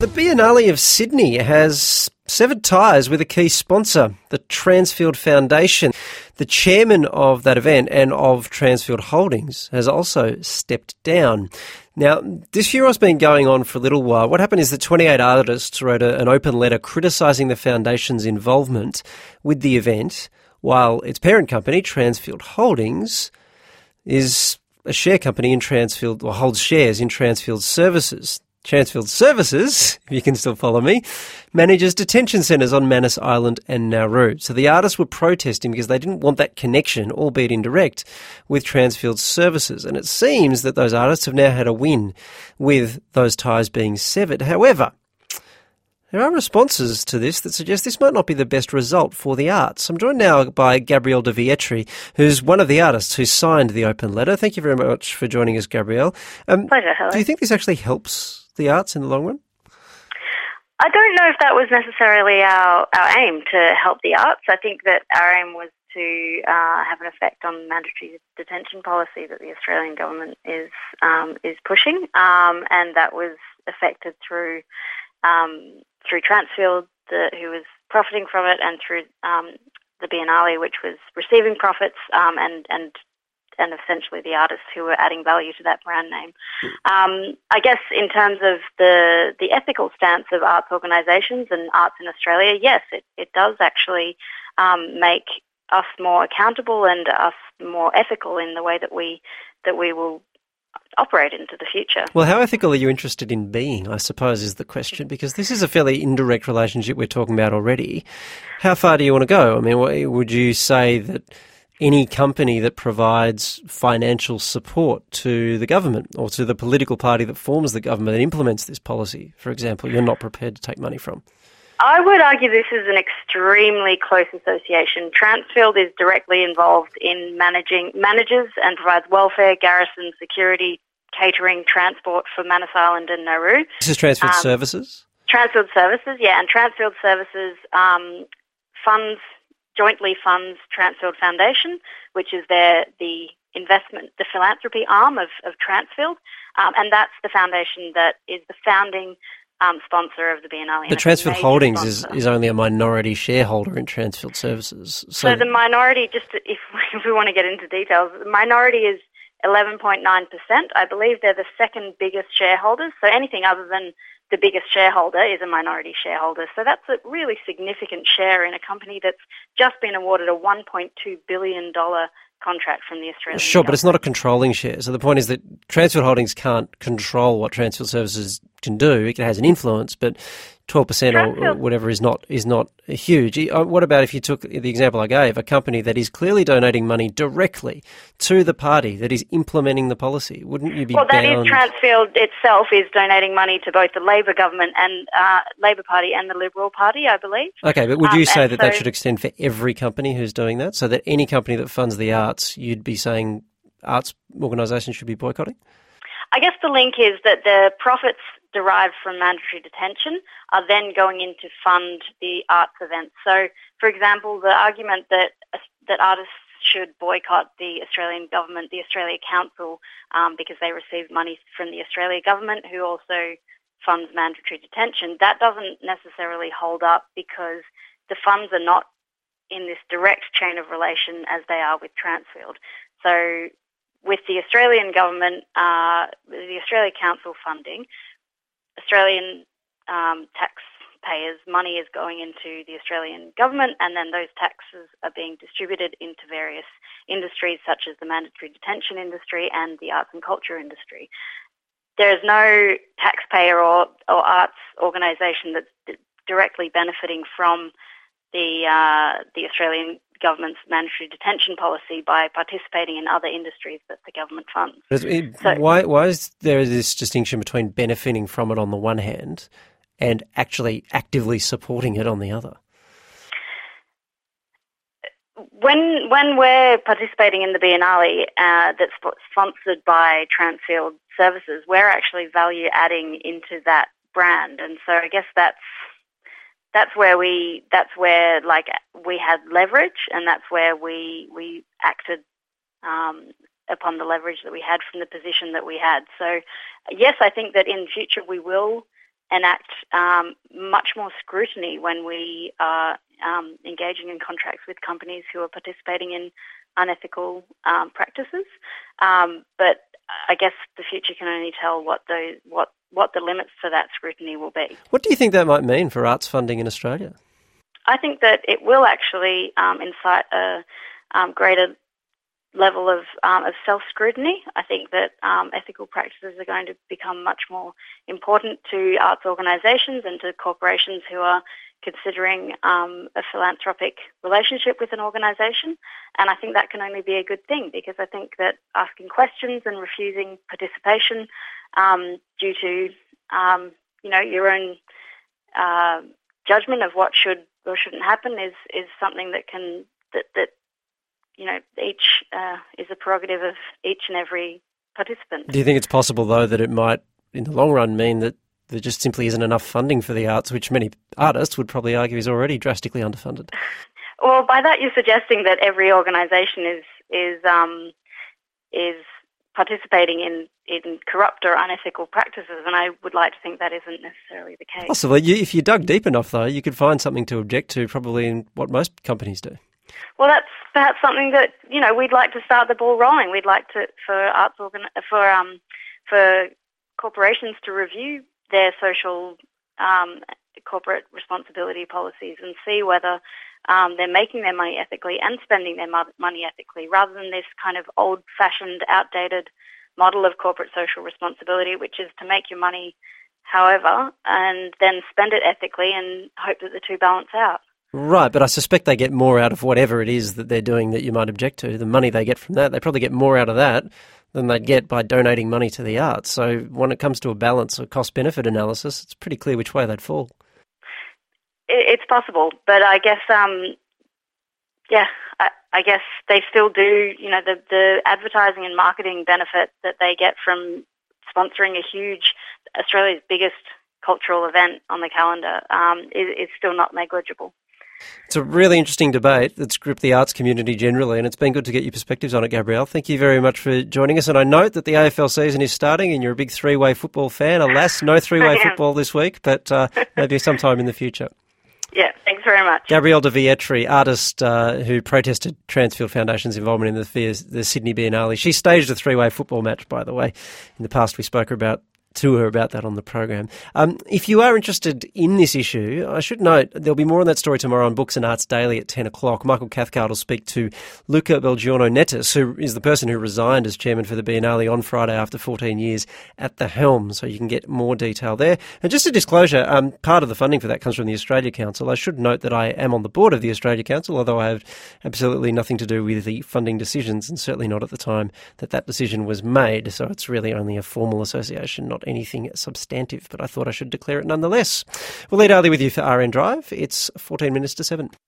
The Biennale of Sydney has severed ties with a key sponsor, the Transfield Foundation. The chairman of that event and of Transfield Holdings has also stepped down. Now, this furore's been going on for a little while. What happened is that 28 artists wrote an open letter criticising the foundation's involvement with the event, while its parent company, Transfield Holdings, is a share company in Transfield, or holds shares in Transfield Services. Transfield Services, if you can still follow me, manages detention centres on Manus Island and Nauru. So the artists were protesting because they didn't want that connection, albeit indirect, with Transfield Services. And it seems that those artists have now had a win with those ties being severed. However, there are responses to this that suggest this might not be the best result for the arts. I'm joined now by Gabrielle de Vietri, who's one of the artists who signed the open letter. Thank you very much for joining us, Gabrielle. Pleasure, hello. Do you think this actually helps the arts in the long run? I don't know if that was necessarily our aim, to help the arts. I think that our aim was to have an effect on mandatory detention policy that the Australian government is pushing, and that was affected through Transfield, who was profiting from it, and through the Biennale, which was receiving profits, and essentially the artists who were adding value to that brand name. I guess in terms of the ethical stance of arts organisations and arts in Australia, yes, it does actually make us more accountable and us more ethical in the way that we will operate into the future. Well, how ethical are you interested in being, I suppose, is the question, because this is a fairly indirect relationship we're talking about already. How far do you want to go? I mean, would you say that any company that provides financial support to the government or to the political party that forms the government and implements this policy, for example, you're not prepared to take money from? I would argue this is an extremely close association. Transfield is directly involved in manages and provides welfare, garrison, security, catering, transport for Manus Island and Nauru. This is Transfield Services? Transfield Services, yeah, and Transfield Services jointly funds Transfield Foundation, which is the philanthropy arm of Transfield, and that's the foundation that is the founding sponsor of the Biennale. The Transfield Holdings is only a minority shareholder in Transfield Services. So the minority, if we want to get into details, the minority is 11.9%. I believe they're the second biggest shareholders, so anything other than the biggest shareholder is a minority shareholder. So that's a really significant share in a company that's just been awarded a $1.2 billion contract from the Australian Sure, government. but it's not a controlling share. So the point is that Transfield Holdings can't control what Transfield Services can do. It has an influence, but 12% or whatever is not huge. What about if you took the example I gave, a company that is clearly donating money directly to the party that is implementing the policy? Wouldn't you be bound? Well, that is Transfield itself is donating money to both the Labor government and Labor Party and the Liberal Party, I believe. Okay, but would you say that should extend for every company who's doing that? So that any company that funds the arts, you'd be saying arts organisations should be boycotting? I guess the link is that the profits derived from mandatory detention are then going in to fund the arts events. So, for example, the argument that artists should boycott the Australian government, the Australia Council, because they receive money from the Australia government, who also funds mandatory detention, that doesn't necessarily hold up because the funds are not in this direct chain of relation as they are with Transfield. So with the Australian government, the Australia Council funding, Australian taxpayers' money is going into the Australian government, and then those taxes are being distributed into various industries such as the mandatory detention industry and the arts and culture industry. There is no taxpayer or arts organisation that's directly benefiting from the Australian government's mandatory detention policy by participating in other industries that the government funds. Why is there this distinction between benefiting from it on the one hand and actually actively supporting it on the other? When we're participating in the Biennale that's sponsored by Transfield Services, we're actually value adding into that brand, and so I guess that's where we had leverage, and that's where we acted upon the leverage that we had from the position that we had. So yes, I think that in future we will enact much more scrutiny when we are engaging in contracts with companies who are participating in unethical practices. But I guess the future can only tell what the limits for that scrutiny will be. What do you think that might mean for arts funding in Australia? I think that it will actually incite a greater level of self-scrutiny. I think that ethical practices are going to become much more important to arts organisations and to corporations who are considering a philanthropic relationship with an organisation. And I think that can only be a good thing, because I think that asking questions and refusing participation due to your own judgment of what should or shouldn't happen is something that each is a prerogative of each and every participant. Do you think it's possible, though, that it might, in the long run, mean that there just simply isn't enough funding for the arts, which many artists would probably argue is already drastically underfunded? Well, by that you're suggesting that every organisation is participating in corrupt or unethical practices, and I would like to think that isn't necessarily the case. Possibly. If you dug deep enough, though, you could find something to object to, probably in what most companies do. Well, that's perhaps something that we'd like to start the ball rolling. We'd like for corporations to review their social corporate responsibility policies and see whether they're making their money ethically and spending their money ethically, rather than this kind of old-fashioned, outdated model of corporate social responsibility, which is to make your money however and then spend it ethically and hope that the two balance out. Right, but I suspect they get more out of whatever it is that they're doing that you might object to. The money they get from that, they probably get more out of that than they'd get by donating money to the arts. So when it comes to a balance or cost-benefit analysis, it's pretty clear which way they'd fall. It's possible, but I guess, I guess they still do, the advertising and marketing benefit that they get from sponsoring Australia's biggest cultural event on the calendar is still not negligible. It's a really interesting debate that's gripped the arts community generally, and it's been good to get your perspectives on it, Gabrielle. Thank you very much for joining us. And I note that the AFL season is starting and you're a big three-way football fan. Alas, no three-way football this week, but maybe sometime in the future. Yeah, thanks very much. Gabrielle de Vietri, artist who protested Transfield Foundation's involvement in the Sydney Biennale. She staged a three-way football match, by the way. In the past, we spoke to her about that on the program. If you are interested in this issue, I should note there'll be more on that story tomorrow on Books and Arts Daily at 10 o'clock. Michael Cathcart will speak to Luca Belgiorno-Nettis, who is the person who resigned as chairman for the Biennale on Friday after 14 years at the helm, so you can get more detail there. And just a disclosure, part of the funding for that comes from the Australia Council. I should note that I am on the board of the Australia Council, although I have absolutely nothing to do with the funding decisions, and certainly not at the time that decision was made, so it's really only a formal association, not anything substantive, but I thought I should declare it nonetheless. We'll lead early with you for RN Drive. It's 14 minutes to 7.